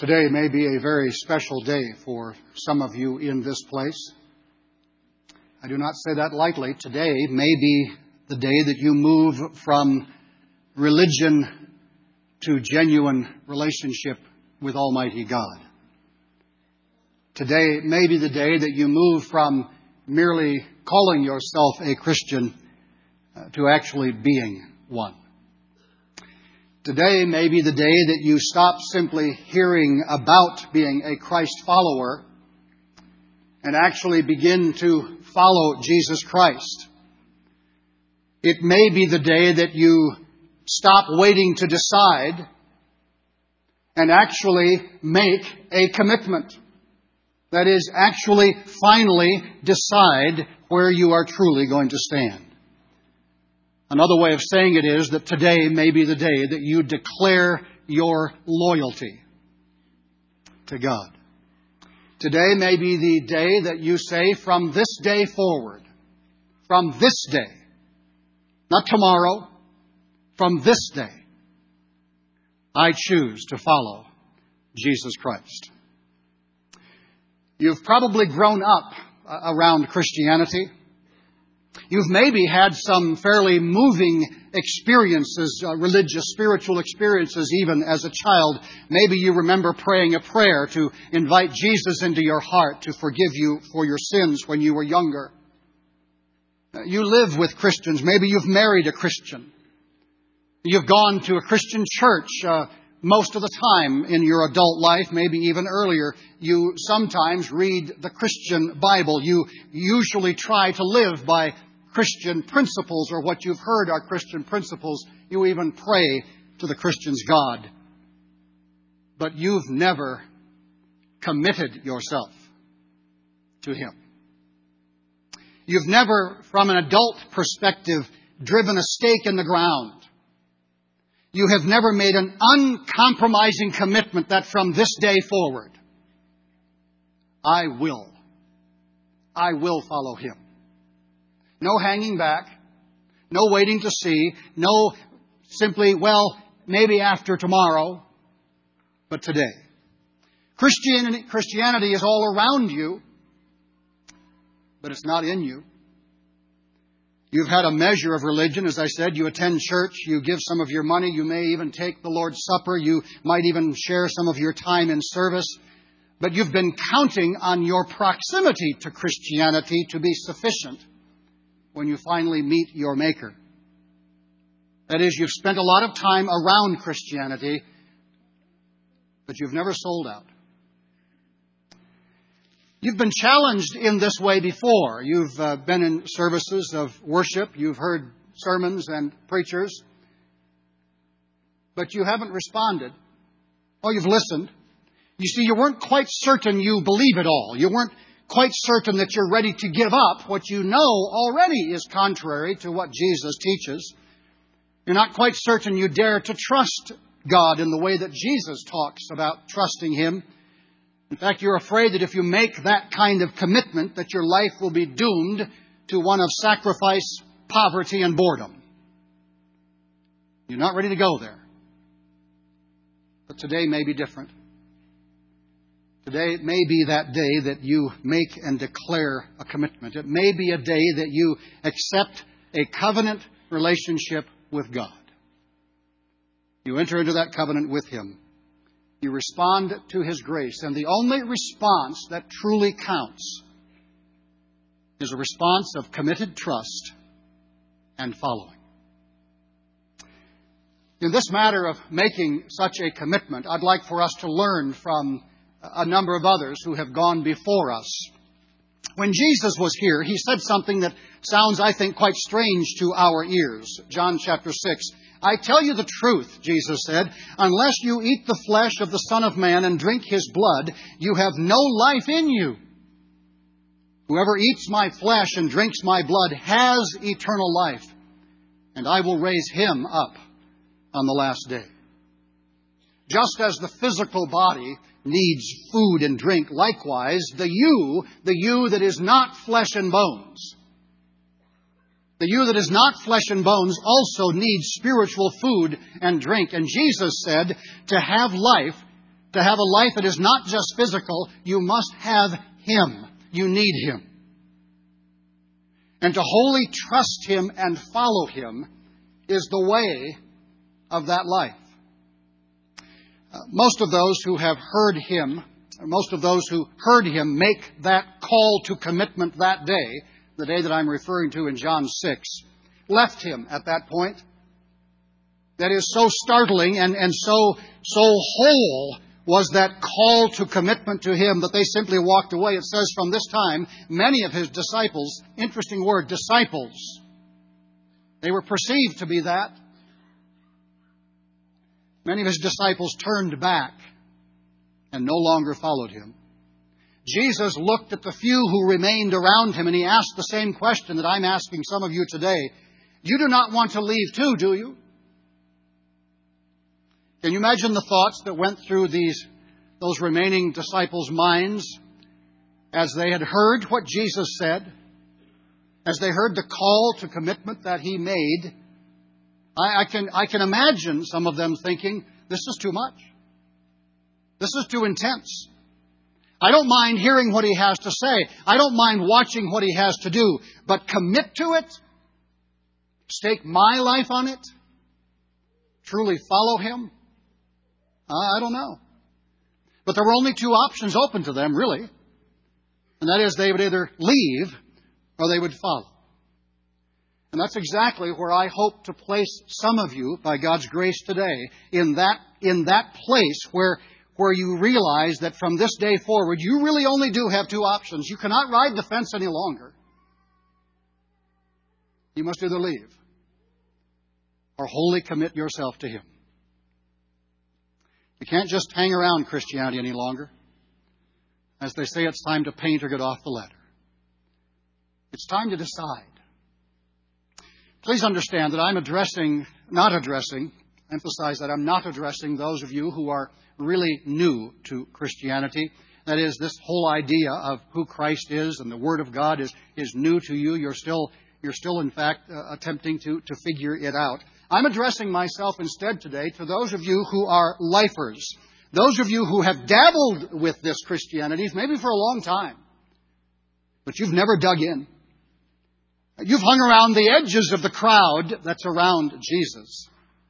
Today may be a very special day for some of you in this place. I do not say that lightly. Today may be the day that you move from religion to genuine relationship with Almighty God. Today may be the day that you move from merely calling yourself a Christian to actually being one. Today may be the day that you stop simply hearing about being a Christ follower and actually begin to follow Jesus Christ. It may be the day that you stop waiting to decide and actually make a commitment. That is, actually finally decide where you are truly going to stand. Another way of saying it is that today may be the day that you declare your loyalty to God. Today may be the day that you say, from this day forward, from this day, not tomorrow, from this day, I choose to follow Jesus Christ. You've probably grown up around Christianity. You've maybe had some fairly moving experiences, religious, spiritual experiences, even as a child. Maybe you remember praying a prayer to invite Jesus into your heart to forgive you for your sins when you were younger. You live with Christians. Maybe you've married a Christian. You've gone to a Christian church most of the time in your adult life, maybe even earlier. You sometimes read the Christian Bible. You usually try to live by Christian principles, or what you've heard are Christian principles. You even pray to the Christian's God. But you've never committed yourself to Him. You've never, from an adult perspective, driven a stake in the ground. You have never made an uncompromising commitment that from this day forward, I will follow Him. No hanging back, no waiting to see, no simply, well, maybe after tomorrow, but today. Christianity is all around you, but it's not in you. You've had a measure of religion, as I said. You attend church, you give some of your money, you may even take the Lord's Supper, you might even share some of your time in service. But you've been counting on your proximity to Christianity to be sufficient when you finally meet your Maker. That is, you've spent a lot of time around Christianity, but you've never sold out. You've been challenged in this way before. You've been in services of worship. You've heard sermons and preachers. But you haven't responded. Or you've listened. You see, you weren't quite certain you believe it all. You weren't quite certain that you're ready to give up what you know already is contrary to what Jesus teaches. You're not quite certain you dare to trust God in the way that Jesus talks about trusting Him. In fact, you're afraid that if you make that kind of commitment, that your life will be doomed to one of sacrifice, poverty, and boredom. You're not ready to go there. But today may be different. Today may be that day that you make and declare a commitment. It may be a day that you accept a covenant relationship with God. You enter into that covenant with Him. You respond to His grace. And the only response that truly counts is a response of committed trust and following. In this matter of making such a commitment, I'd like for us to learn from a number of others who have gone before us. When Jesus was here, He said something that sounds, I think, quite strange to our ears. John chapter 6. I tell you the truth, Jesus said, unless you eat the flesh of the Son of Man and drink His blood, you have no life in you. Whoever eats my flesh and drinks my blood has eternal life, and I will raise him up on the last day. Just as the physical body needs food and drink, likewise, the you that is not flesh and bones, the you that is not flesh and bones also needs spiritual food and drink. And Jesus said, to have life, To have a life that is not just physical, you must have Him. You need Him. And to wholly trust Him and follow Him is the way of that life. Most of those who have heard Him, or most of those who heard Him make that call to commitment that day, the day that I'm referring to in John 6, left Him at that point. That is so startling and so whole was that call to commitment to Him that they simply walked away. It says from this time, many of His disciples, interesting word, disciples, they were perceived to be that. Many of His disciples turned back and no longer followed Him. Jesus looked at the few who remained around Him and He asked the same question that I'm asking some of you today. You do not want to leave too, do you? Can you imagine the thoughts that went through those remaining disciples' minds as they had heard what Jesus said, as they heard the call to commitment that He made? I can imagine some of them thinking, this is too much. This is too intense. I don't mind hearing what He has to say. I don't mind watching what He has to do. But commit to it? Stake my life on it? Truly follow Him? I don't know. But there were only two options open to them, really. And that is they would either leave or they would follow. And that's exactly where I hope to place some of you, by God's grace today, in that place where you realize that from this day forward, you really only do have two options. You cannot ride the fence any longer. You must either leave or wholly commit yourself to Him. You can't just hang around Christianity any longer. As they say, it's time to paint or get off the ladder. It's time to decide. Please understand that I'm not addressing those of you who are really new to Christianity. That is, this whole idea of who Christ is and the Word of God is new to you. You're still in fact attempting to figure it out. I'm addressing myself instead today to those of you who are lifers. Those of you who have dabbled with this Christianity, maybe for a long time, but you've never dug in. You've hung around the edges of the crowd that's around Jesus,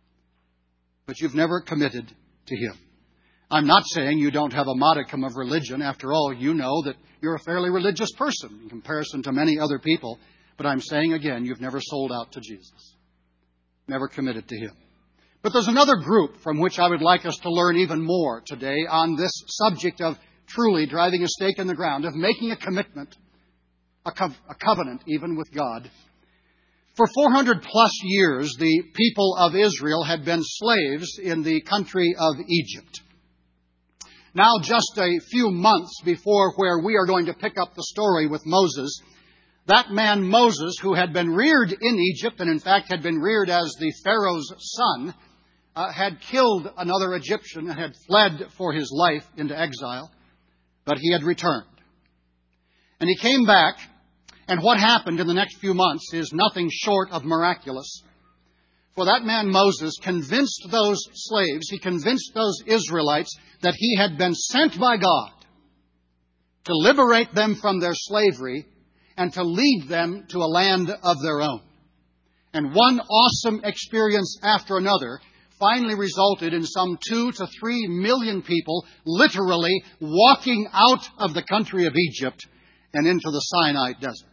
but you've never committed to Him. I'm not saying you don't have a modicum of religion. After all, you know that you're a fairly religious person in comparison to many other people. But I'm saying again, you've never sold out to Jesus. Never committed to Him. But there's another group from which I would like us to learn even more today on this subject of truly driving a stake in the ground, of making a commitment, a covenant even with God. For 400 plus years, the people of Israel had been slaves in the country of Egypt. Now, just a few months before where we are going to pick up the story with Moses, that man Moses, who had been reared in Egypt, and in fact had been reared as the Pharaoh's son, had killed another Egyptian and had fled for his life into exile, but he had returned. And he came back, and what happened in the next few months is nothing short of miraculous. For that man Moses convinced those slaves, he convinced those Israelites that he had been sent by God to liberate them from their slavery and to lead them to a land of their own. And one awesome experience after another finally resulted in some 2 to 3 million people literally walking out of the country of Egypt and into the Sinai desert.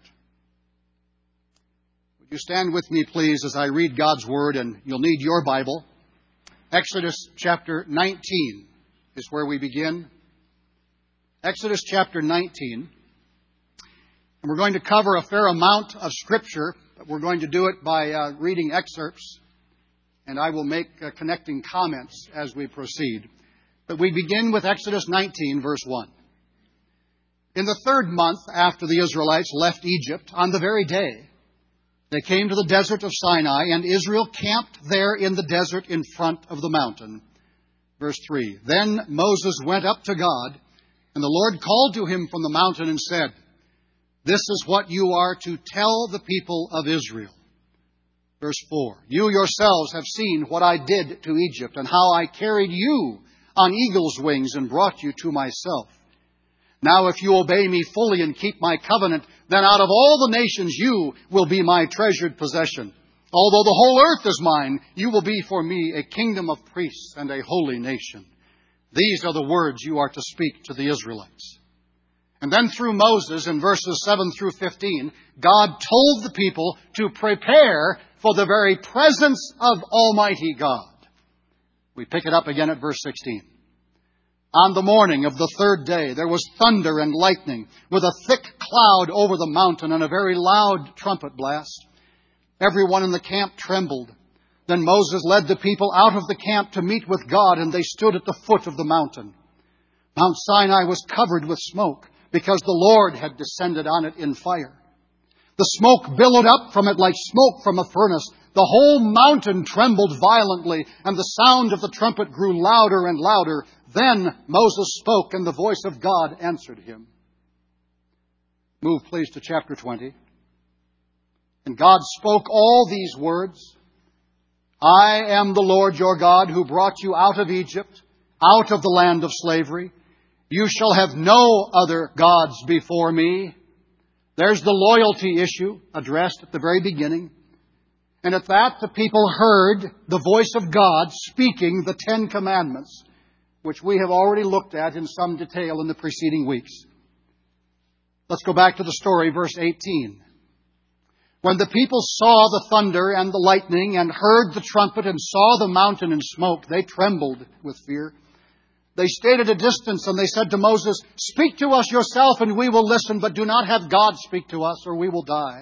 Would you stand with me, please, as I read God's Word, and you'll need your Bible. Exodus chapter 19 is where we begin. Exodus chapter 19. And we're going to cover a fair amount of Scripture, but we're going to do it by reading excerpts, and I will make connecting comments as we proceed. But we begin with Exodus 19, verse 1. In the 3rd month after the Israelites left Egypt, on the very day, they came to the desert of Sinai, and Israel camped there in the desert in front of the mountain. Verse 3. Then Moses went up to God, and the Lord called to him from the mountain and said, This is what you are to tell the people of Israel. Verse 4. You yourselves have seen what I did to Egypt, and how I carried you on eagle's wings and brought you to myself. Now if you obey me fully and keep my covenant, then out of all the nations you will be my treasured possession. Although the whole earth is mine, you will be for me a kingdom of priests and a holy nation. These are the words you are to speak to the Israelites. And then through Moses, in verses 7 through 15, God told the people to prepare for the very presence of Almighty God. We pick it up again at verse 16. On the morning of the third day, there was thunder and lightning, with a thick cloud over the mountain and a very loud trumpet blast. Everyone in the camp trembled. Then Moses led the people out of the camp to meet with God, and they stood at the foot of the mountain. Mount Sinai was covered with smoke, because the Lord had descended on it in fire. The smoke billowed up from it like smoke from a furnace. The whole mountain trembled violently, and the sound of the trumpet grew louder and louder. Then Moses spoke, and the voice of God answered him. Move, please, to chapter 20. And God spoke all these words. I am the Lord your God who brought you out of Egypt, out of the land of slavery. You shall have no other gods before me. There's the loyalty issue addressed at the very beginning. And at that, the people heard the voice of God speaking the 10 Commandments, which we have already looked at in some detail in the preceding weeks. Let's go back to the story, verse 18. When the people saw the thunder and the lightning and heard the trumpet and saw the mountain in smoke, they trembled with fear. They stayed at a distance and they said to Moses, "Speak to us yourself and we will listen, but do not have God speak to us or we will die."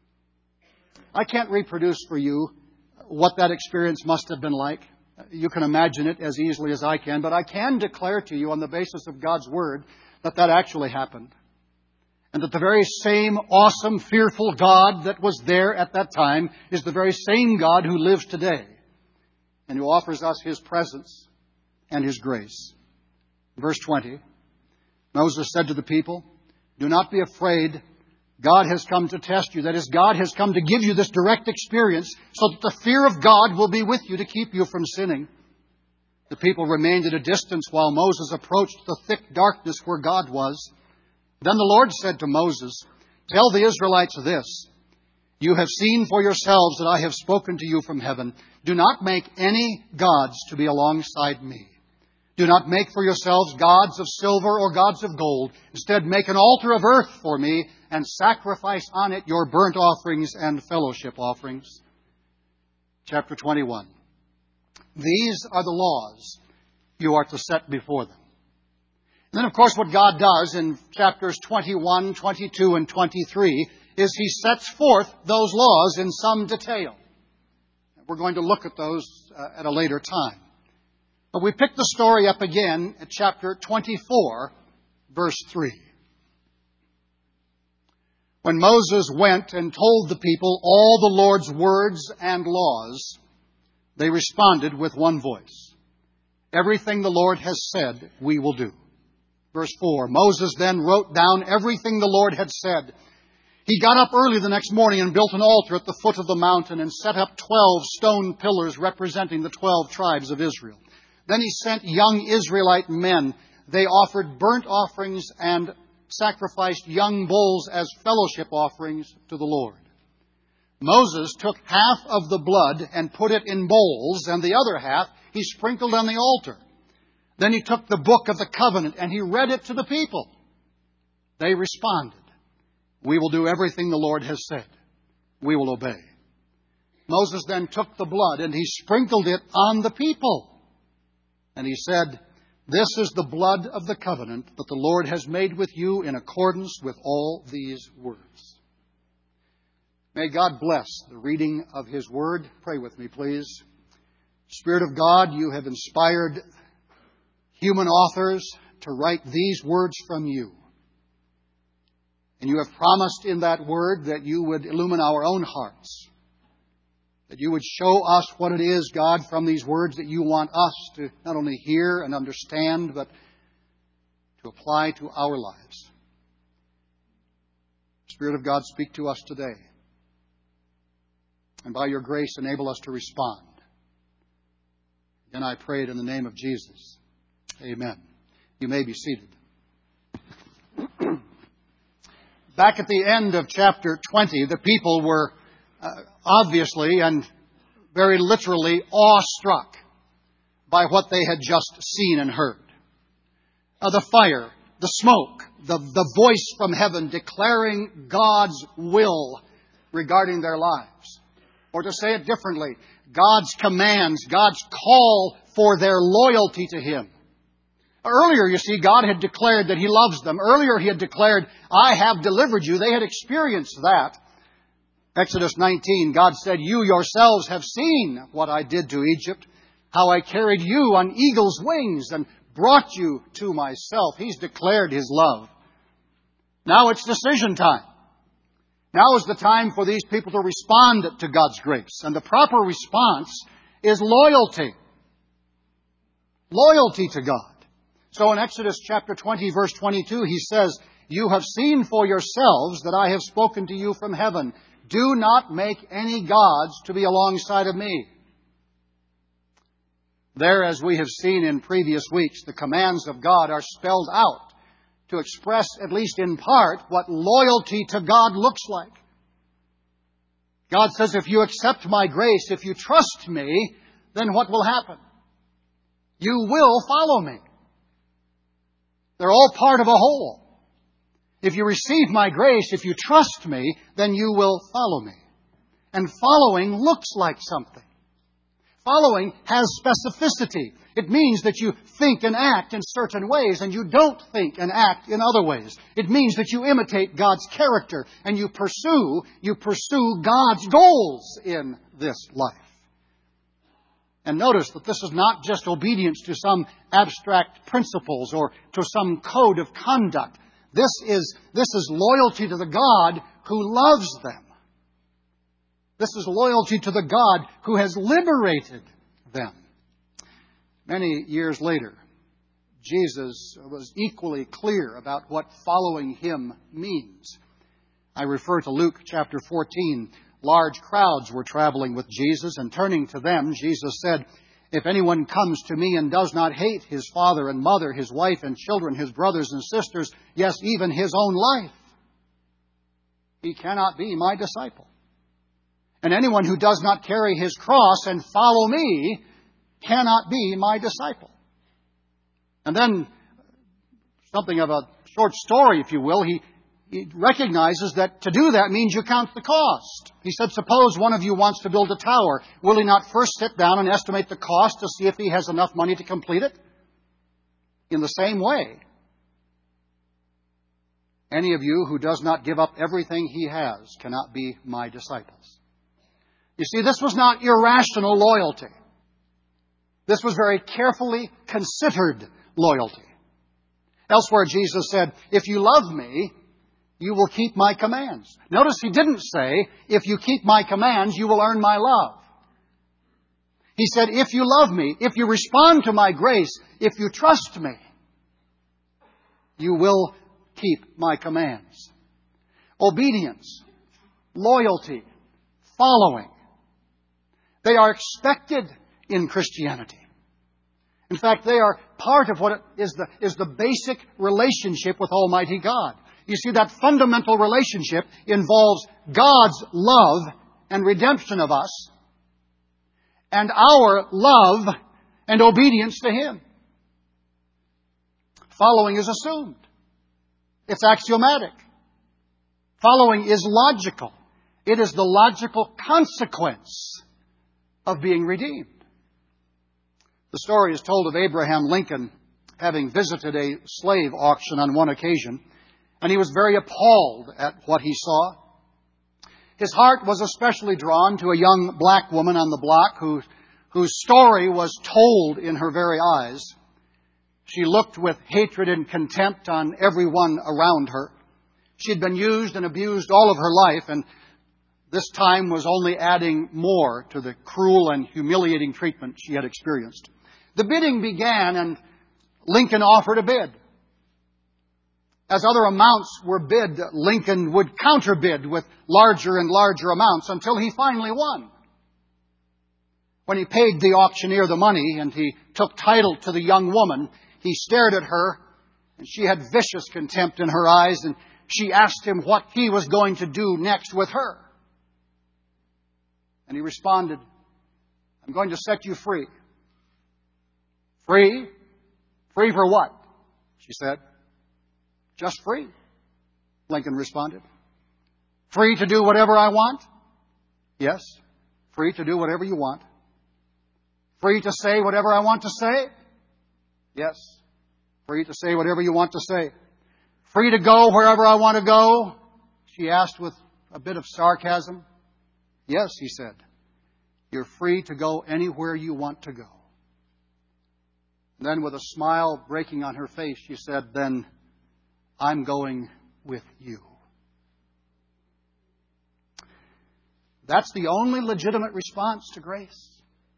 I can't reproduce for you what that experience must have been like. You can imagine it as easily as I can, but I can declare to you on the basis of God's Word that that actually happened. And that the very same awesome, fearful God that was there at that time is the very same God who lives today and who offers us His presence and His grace. Verse 20, Moses said to the people, "Do not be afraid. God has come to test you." That is, God has come to give you this direct experience so that the fear of God will be with you to keep you from sinning. The people remained at a distance while Moses approached the thick darkness where God was. Then the Lord said to Moses, "Tell the Israelites this. You have seen for yourselves that I have spoken to you from heaven. Do not make any gods to be alongside me. Do not make for yourselves gods of silver or gods of gold. Instead, make an altar of earth for me and sacrifice on it your burnt offerings and fellowship offerings." Chapter 21. These are the laws you are to set before them. And then, of course, what God does in chapters 21, 22, and 23 is He sets forth those laws in some detail. We're going to look at those at a later time. But we pick the story up again at chapter 24, verse 3. When Moses went and told the people all the Lord's words and laws, they responded with one voice. "Everything the Lord has said, we will do." Verse 4, Moses then wrote down everything the Lord had said. He got up early the next morning and built an altar at the foot of the mountain and set up 12 stone pillars representing the 12 tribes of Israel. Then he sent young Israelite men. They offered burnt offerings and sacrificed young bulls as fellowship offerings to the Lord. Moses took half of the blood and put it in bowls, and the other half he sprinkled on the altar. Then he took the book of the covenant and he read it to the people. They responded, "We will do everything the Lord has said. We will obey." Moses then took the blood and he sprinkled it on the people. And he said, "This is the blood of the covenant that the Lord has made with you in accordance with all these words." May God bless the reading of His Word. Pray with me, please. Spirit of God, you have inspired human authors to write these words from you. And you have promised in that word that you would illumine our own hearts, that you would show us what it is, God, from these words that you want us to not only hear and understand, but to apply to our lives. Spirit of God, speak to us today. And by your grace, enable us to respond. And I pray it in the name of Jesus. Amen. You may be seated. Back at the end of chapter 20, the people were obviously and very literally awestruck by what they had just seen and heard. The fire, the smoke, the voice from heaven declaring God's will regarding their lives. Or to say it differently, God's commands, God's call for their loyalty to Him. Earlier, you see, God had declared that He loves them. Earlier, He had declared, I have delivered you. They had experienced that. Exodus 19, God said, you yourselves have seen what I did to Egypt, how I carried you on eagle's wings and brought you to myself. He's declared His love. Now it's decision time. Now is the time for these people to respond to God's grace. And the proper response is loyalty. Loyalty to God. So in Exodus chapter 20, verse 22, He says, you have seen for yourselves that I have spoken to you from heaven. Do not make any gods to be alongside of me. There, as we have seen in previous weeks, the commands of God are spelled out to express, at least in part, what loyalty to God looks like. God says, if you accept my grace, if you trust me, then what will happen? You will follow me. They're all part of a whole. If you receive my grace, if you trust me, then you will follow me. And following looks like something. Following has specificity. It means that you think and act in certain ways and you don't think and act in other ways. It means that you imitate God's character and you pursue God's goals in this life. And notice that this is not just obedience to some abstract principles or to some code of conduct. This is loyalty to the God who loves them. This is loyalty to the God who has liberated them. Many years later, Jesus was equally clear about what following Him means. I refer to Luke chapter 14. Large crowds were traveling with Jesus, and turning to them, Jesus said, if anyone comes to me and does not hate his father and mother, his wife and children, his brothers and sisters, yes, even his own life, he cannot be my disciple. And anyone who does not carry his cross and follow me cannot be my disciple. And then, something of a short story, if you will, he recognizes that to do that means you count the cost. He said, suppose one of you wants to build a tower. Will he not first sit down and estimate the cost to see if he has enough money to complete it? In the same way, any of you who does not give up everything he has cannot be my disciples. You see, this was not irrational loyalty. This was very carefully considered loyalty. Elsewhere, Jesus said, if you love me, you will keep my commands. Notice He didn't say, if you keep my commands, you will earn my love. He said, if you love me, if you respond to my grace, if you trust me, you will keep my commands. Obedience, loyalty, following. They are expected in Christianity. In fact, they are part of what is the basic relationship with Almighty God. You see, that fundamental relationship involves God's love and redemption of us, and our love and obedience to Him. Following is assumed. It's axiomatic. Following is logical. It is the logical consequence of being redeemed. The story is told of Abraham Lincoln having visited a slave auction on one occasion, and he was very appalled at what he saw. His heart was especially drawn to a young black woman on the block whose story was told in her very eyes. She looked with hatred and contempt on everyone around her. She had been used and abused all of her life, and this time was only adding more to the cruel and humiliating treatment she had experienced. The bidding began, and Lincoln offered a bid. As other amounts were bid, Lincoln would counterbid with larger and larger amounts until he finally won. When he paid the auctioneer the money and he took title to the young woman, he stared at her, and she had vicious contempt in her eyes, and she asked him what he was going to do next with her. And he responded, I'm going to set you free. Free? Free for what? She said. Just free, Lincoln responded. Free to do whatever I want? Yes. Free to do whatever you want. Free to say whatever I want to say? Yes. Free to say whatever you want to say. Free to go wherever I want to go? She asked with a bit of sarcasm. Yes, he said. You're free to go anywhere you want to go. And then with a smile breaking on her face, she said, then I'm going with you. That's the only legitimate response to grace.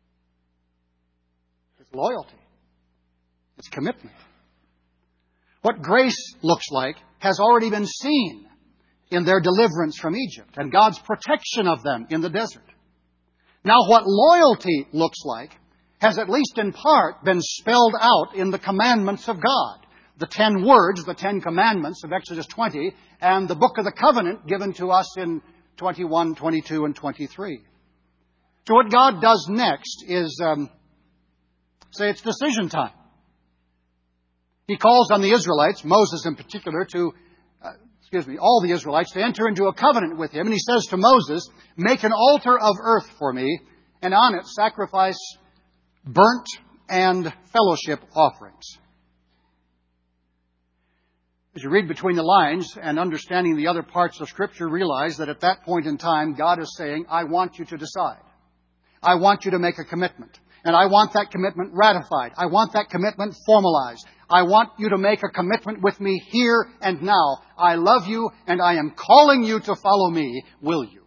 It's loyalty. It's commitment. What grace looks like has already been seen in their deliverance from Egypt and God's protection of them in the desert. Now, what loyalty looks like has at least in part been spelled out in the commandments of God. The 10 words, the 10 commandments of Exodus 20, and the book of the covenant given to us in 21, 22, and 23. So what God does next is, say it's decision time. He calls on the Israelites, Moses in particular, all the Israelites, to enter into a covenant with him. And he says to Moses, make an altar of earth for me, and on it sacrifice burnt and fellowship offerings. As you read between the lines and understanding the other parts of Scripture, realize that at that point in time, God is saying, I want you to decide. I want you to make a commitment. And I want that commitment ratified. I want that commitment formalized. I want you to make a commitment with me here and now. I love you and I am calling you to follow me. Will you?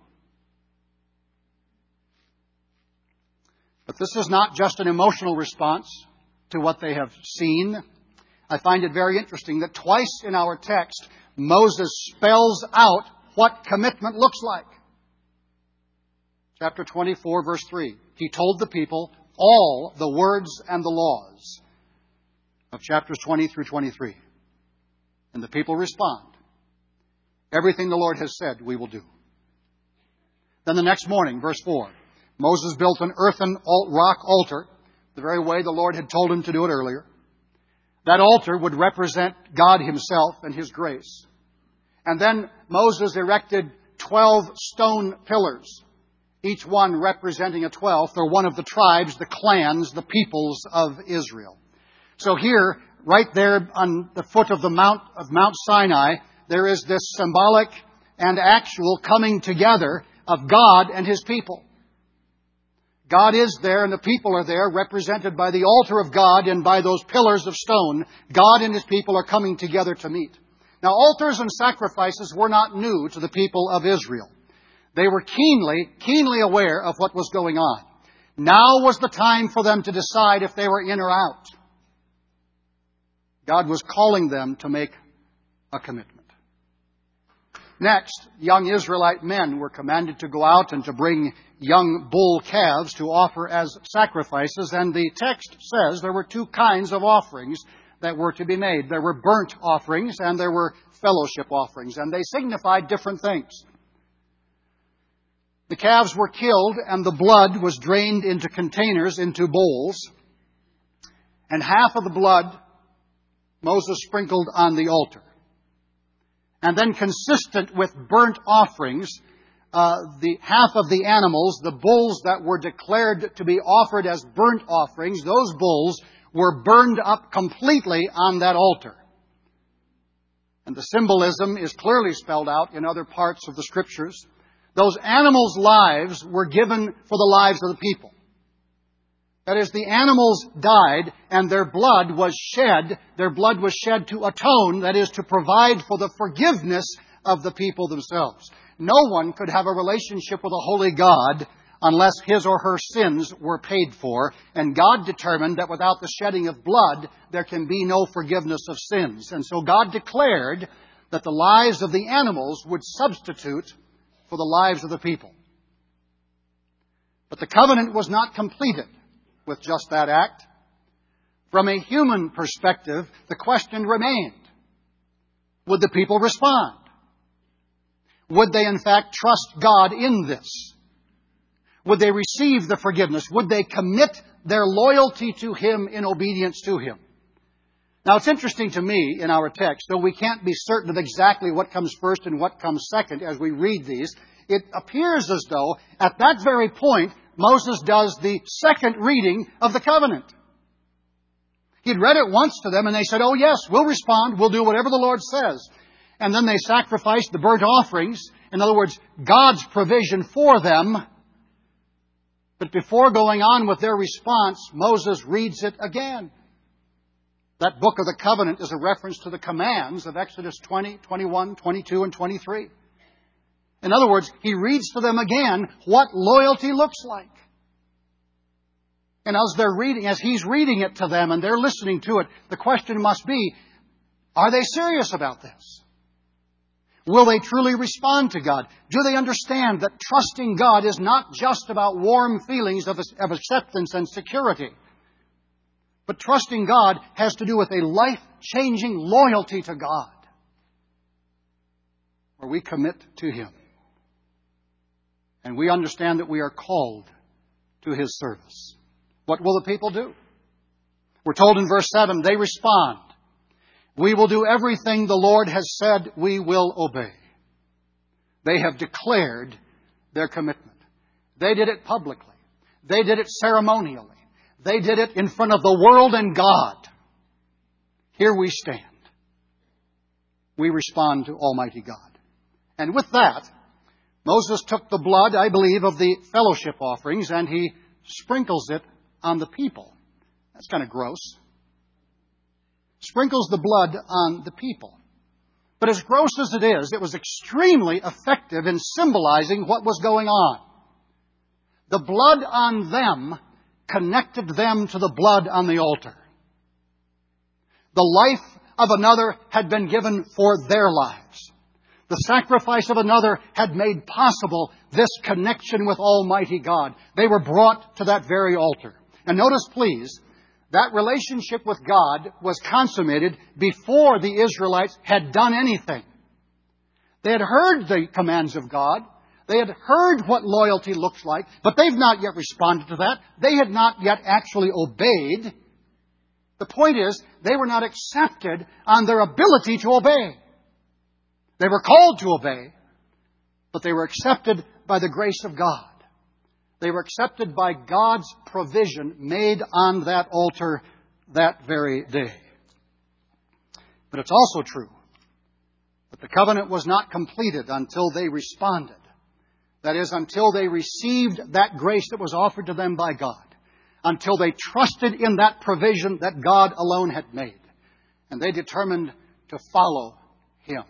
But this is not just an emotional response to what they have seen. I find it very interesting that twice in our text, Moses spells out what commitment looks like. Chapter 24, verse 3. He told the people all the words and the laws of chapters 20 through 23. And the people respond. Everything the Lord has said, we will do. Then the next morning, verse 4. Moses built an earthen rock altar, the very way the Lord had told him to do it earlier. That altar would represent God Himself and His grace. And then Moses erected 12 stone pillars, each one representing a 12th, or one of the tribes, the clans, the peoples of Israel. So here, right there on the foot of the Mount Sinai, there is this symbolic and actual coming together of God and His people. God is there and the people are there, represented by the altar of God and by those pillars of stone. God and His people are coming together to meet. Now, altars and sacrifices were not new to the people of Israel. They were keenly aware of what was going on. Now was the time for them to decide if they were in or out. God was calling them to make a commitment. Next, young Israelite men were commanded to go out and to bring young bull calves to offer as sacrifices. And the text says there were two kinds of offerings that were to be made. There were burnt offerings and there were fellowship offerings. And they signified different things. The calves were killed and the blood was drained into containers, into bowls. And half of the blood Moses sprinkled on the altar. And then consistent with burnt offerings, the half of the animals, the bulls that were declared to be offered as burnt offerings, those bulls were burned up completely on that altar. And the symbolism is clearly spelled out in other parts of the Scriptures. Those animals' lives were given for the lives of the people. That is, the animals died and their blood was shed. Their blood was shed to atone, that is, to provide for the forgiveness of the people themselves. No one could have a relationship with a holy God unless his or her sins were paid for. And God determined that without the shedding of blood, there can be no forgiveness of sins. And so God declared that the lives of the animals would substitute for the lives of the people. But the covenant was not completed with just that act. From a human perspective, the question remained, would the people respond? Would they in fact trust God in this? Would they receive the forgiveness? Would they commit their loyalty to Him in obedience to Him? Now, it's interesting to me in our text, though we can't be certain of exactly what comes first and what comes second as we read these, it appears as though at that very point, Moses does the second reading of the covenant. He'd read it once to them and they said, oh yes, we'll respond, we'll do whatever the Lord says. And then they sacrificed the burnt offerings. In other words, God's provision for them. But before going on with their response, Moses reads it again. That book of the covenant is a reference to the commands of Exodus 20, 21, 22, and 23. In other words, he reads to them again what loyalty looks like. And as he's reading it to them and they're listening to it, the question must be, are they serious about this? Will they truly respond to God? Do they understand that trusting God is not just about warm feelings of acceptance and security? But trusting God has to do with a life-changing loyalty to God, where we commit to Him. And we understand that we are called to His service. What will the people do? We're told in verse 7, they respond. We will do everything the Lord has said, we will obey. They have declared their commitment. They did it publicly. They did it ceremonially. They did it in front of the world and God. Here we stand. We respond to Almighty God. And with that, Moses took the blood, I believe, of the fellowship offerings and he sprinkles it on the people. That's kind of gross. Sprinkles the blood on the people. But as gross as it is, it was extremely effective in symbolizing what was going on. The blood on them connected them to the blood on the altar. The life of another had been given for their lives. The sacrifice of another had made possible this connection with Almighty God. They were brought to that very altar. And notice, please, that relationship with God was consummated before the Israelites had done anything. They had heard the commands of God. They had heard what loyalty looks like, but they've not yet responded to that. They had not yet actually obeyed. The point is, they were not accepted on their ability to obey. They were called to obey, but they were accepted by the grace of God. They were accepted by God's provision made on that altar that very day. But it's also true that the covenant was not completed until they responded. That is, until they received that grace that was offered to them by God. Until they trusted in that provision that God alone had made. And they determined to follow Him.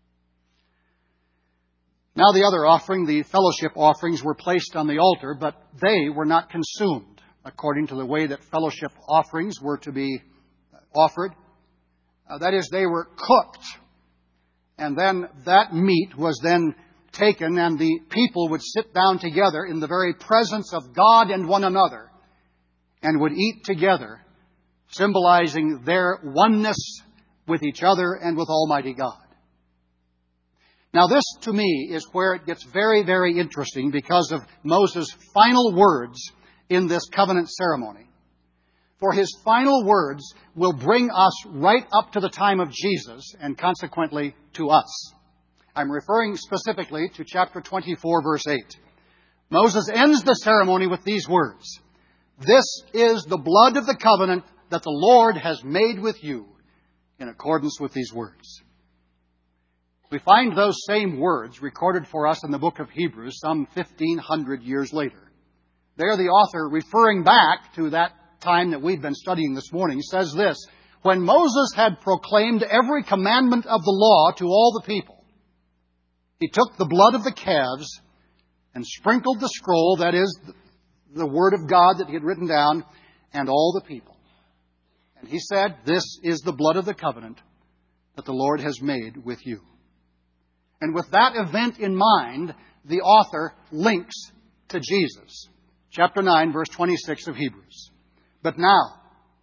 Now the other offering, the fellowship offerings, were placed on the altar, but they were not consumed according to the way that fellowship offerings were to be offered. That is, they were cooked. And then that meat was then taken and the people would sit down together in the very presence of God and one another and would eat together, symbolizing their oneness with each other and with Almighty God. Now this, to me, is where it gets very, very interesting because of Moses' final words in this covenant ceremony. For his final words will bring us right up to the time of Jesus and consequently to us. I'm referring specifically to chapter 24, verse 8. Moses ends the ceremony with these words. This is the blood of the covenant that the Lord has made with you in accordance with these words. We find those same words recorded for us in the book of Hebrews some 1,500 years later. There the author, referring back to that time that we've been studying this morning, says this, when Moses had proclaimed every commandment of the law to all the people, he took the blood of the calves and sprinkled the scroll, that is, the word of God that he had written down, and all the people. And he said, this is the blood of the covenant that the Lord has made with you. And with that event in mind, the author links to Jesus. Chapter 9, verse 26 of Hebrews. But now,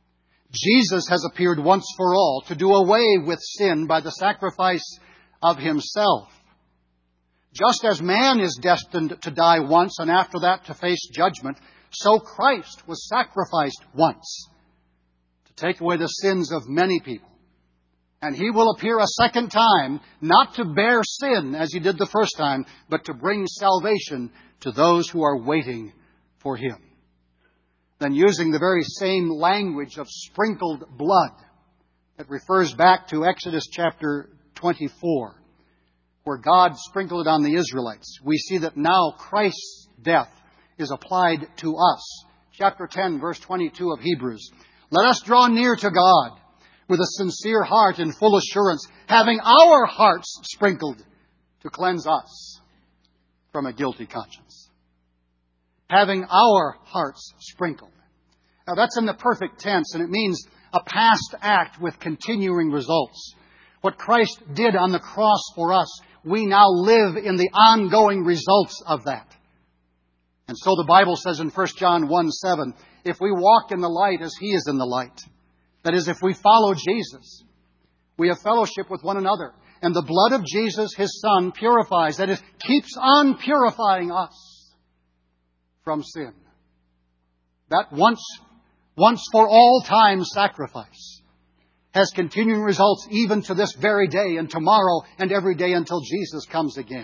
Jesus has appeared once for all to do away with sin by the sacrifice of Himself. Just as man is destined to die once and after that to face judgment, so Christ was sacrificed once to take away the sins of many people. And He will appear a second time, not to bear sin as He did the first time, but to bring salvation to those who are waiting for Him. Then, using the very same language of sprinkled blood that refers back to Exodus chapter 24, where God sprinkled it on the Israelites, we see that now Christ's death is applied to us. Chapter 10, verse 22 of Hebrews. Let us draw near to God with a sincere heart and full assurance, having our hearts sprinkled to cleanse us from a guilty conscience. Having our hearts sprinkled. Now that's in the perfect tense, and it means a past act with continuing results. What Christ did on the cross for us, we now live in the ongoing results of that. And so the Bible says in 1 John 1:7, if we walk in the light as He is in the light, that is, if we follow Jesus, we have fellowship with one another. And the blood of Jesus, His Son, purifies, that is, keeps on purifying us from sin. That once for all time sacrifice has continuing results even to this very day and tomorrow and every day until Jesus comes again.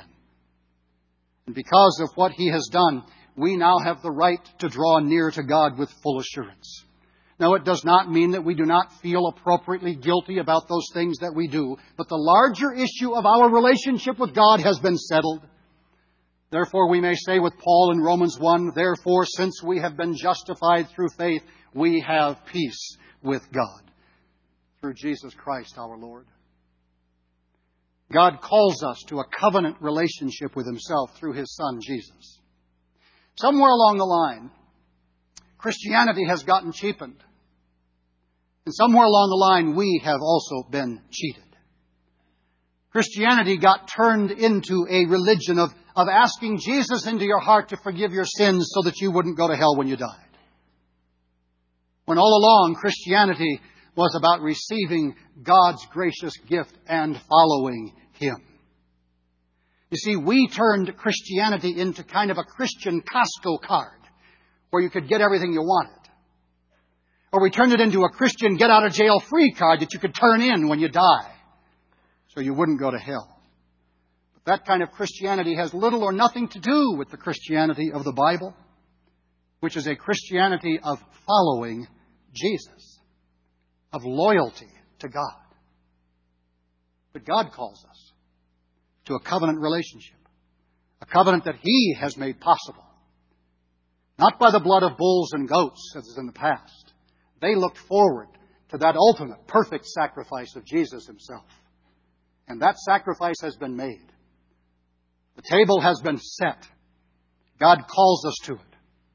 And because of what He has done, we now have the right to draw near to God with full assurance. Now, it does not mean that we do not feel appropriately guilty about those things that we do, but the larger issue of our relationship with God has been settled. Therefore, we may say with Paul in Romans 1, therefore, since we have been justified through faith, we have peace with God through Jesus Christ our Lord. God calls us to a covenant relationship with Himself through His Son, Jesus. Somewhere along the line, Christianity has gotten cheapened. And somewhere along the line, we have also been cheated. Christianity got turned into a religion of asking Jesus into your heart to forgive your sins so that you wouldn't go to hell when you died. When all along, Christianity was about receiving God's gracious gift and following Him. You see, we turned Christianity into kind of a Christian Costco card where you could get everything you wanted. Or we turned it into a Christian get-out-of-jail-free card that you could turn in when you die so you wouldn't go to hell. But that kind of Christianity has little or nothing to do with the Christianity of the Bible, which is a Christianity of following Jesus, of loyalty to God. But God calls us to a covenant relationship, a covenant that He has made possible, not by the blood of bulls and goats as is in the past. They looked forward to that ultimate, perfect sacrifice of Jesus Himself. And that sacrifice has been made. The table has been set. God calls us to it.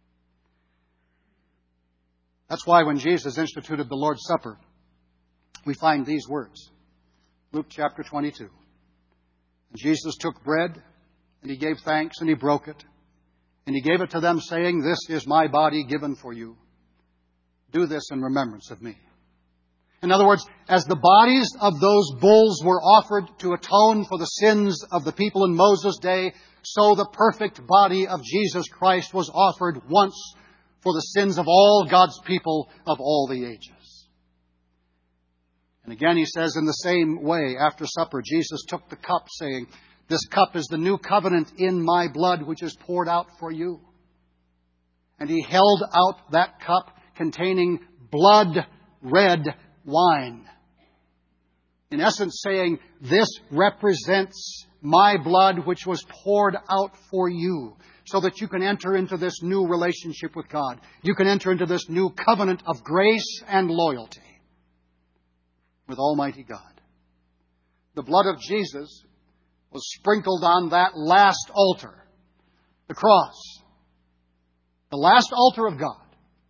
That's why when Jesus instituted the Lord's Supper, we find these words. Luke chapter 22. And Jesus took bread, and He gave thanks, and He broke it. And He gave it to them, saying, this is my body given for you. Do this in remembrance of me. In other words, as the bodies of those bulls were offered to atone for the sins of the people in Moses' day, so the perfect body of Jesus Christ was offered once for the sins of all God's people of all the ages. And again He says, in the same way, after supper, Jesus took the cup, saying, this cup is the new covenant in my blood, which is poured out for you. And He held out that cup containing blood-red wine. In essence saying, this represents my blood which was poured out for you, so that you can enter into this new relationship with God. You can enter into this new covenant of grace and loyalty with Almighty God. The blood of Jesus was sprinkled on that last altar, the cross, the last altar of God.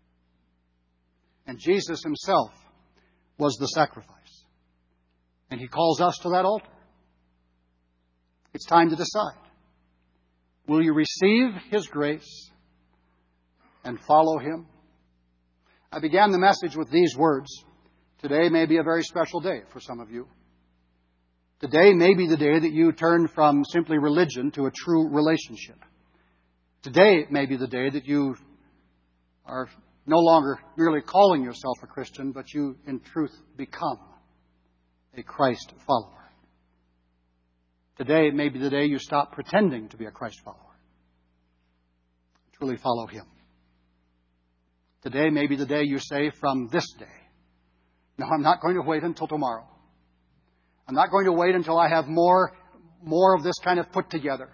And Jesus Himself was the sacrifice. And He calls us to that altar. It's time to decide. Will you receive His grace and follow Him? I began the message with these words. Today may be a very special day for some of you. Today may be the day that you turn from simply religion to a true relationship. Today may be the day that you are no longer merely calling yourself a Christian, but you in truth become a Christ follower. Today may be the day you stop pretending to be a Christ follower. Truly follow Him. Today may be the day you say, from this day, no, I'm not going to wait until tomorrow. I'm not going to wait until I have more of this kind of put together.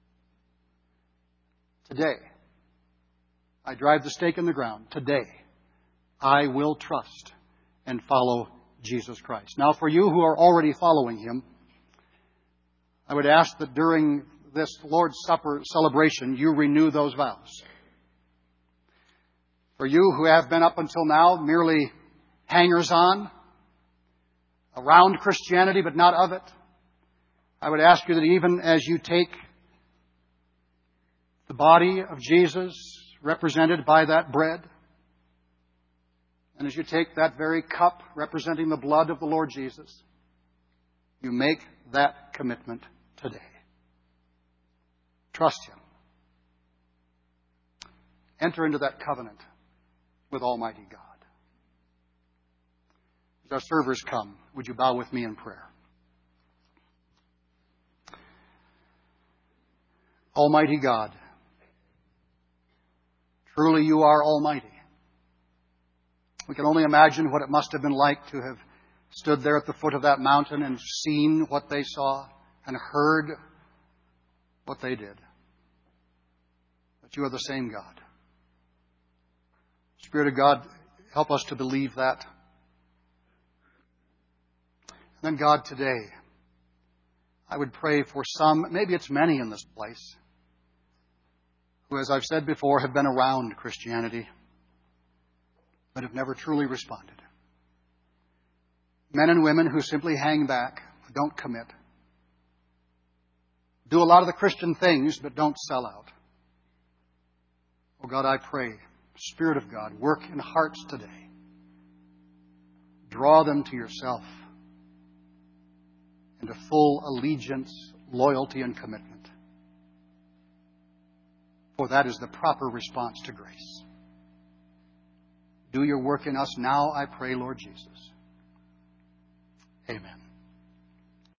Today, I drive the stake in the ground. Today, I will trust and follow Jesus Christ. Now, for you who are already following Him, I would ask that during this Lord's Supper celebration, you renew those vows. For you who have been up until now merely hangers-on around Christianity but not of it, I would ask you that even as you take the body of Jesus represented by that bread, and as you take that very cup representing the blood of the Lord Jesus, you make that commitment today. Trust Him. Enter into that covenant with Almighty God. As our servers come, would you bow with me in prayer? Almighty God, truly you are almighty. We can only imagine what it must have been like to have stood there at the foot of that mountain and seen what they saw and heard what they did. But you are the same God. Spirit of God, help us to believe that. And then, God, today, I would pray for some, maybe it's many in this place, who, as I've said before, have been around Christianity, but have never truly responded. Men and women who simply hang back, don't commit. Do a lot of the Christian things, but don't sell out. Oh God, I pray, Spirit of God, work in hearts today. Draw them to yourself into full allegiance, loyalty, and commitment. For that is the proper response to grace. Do your work in us now, I pray, Lord Jesus. Amen.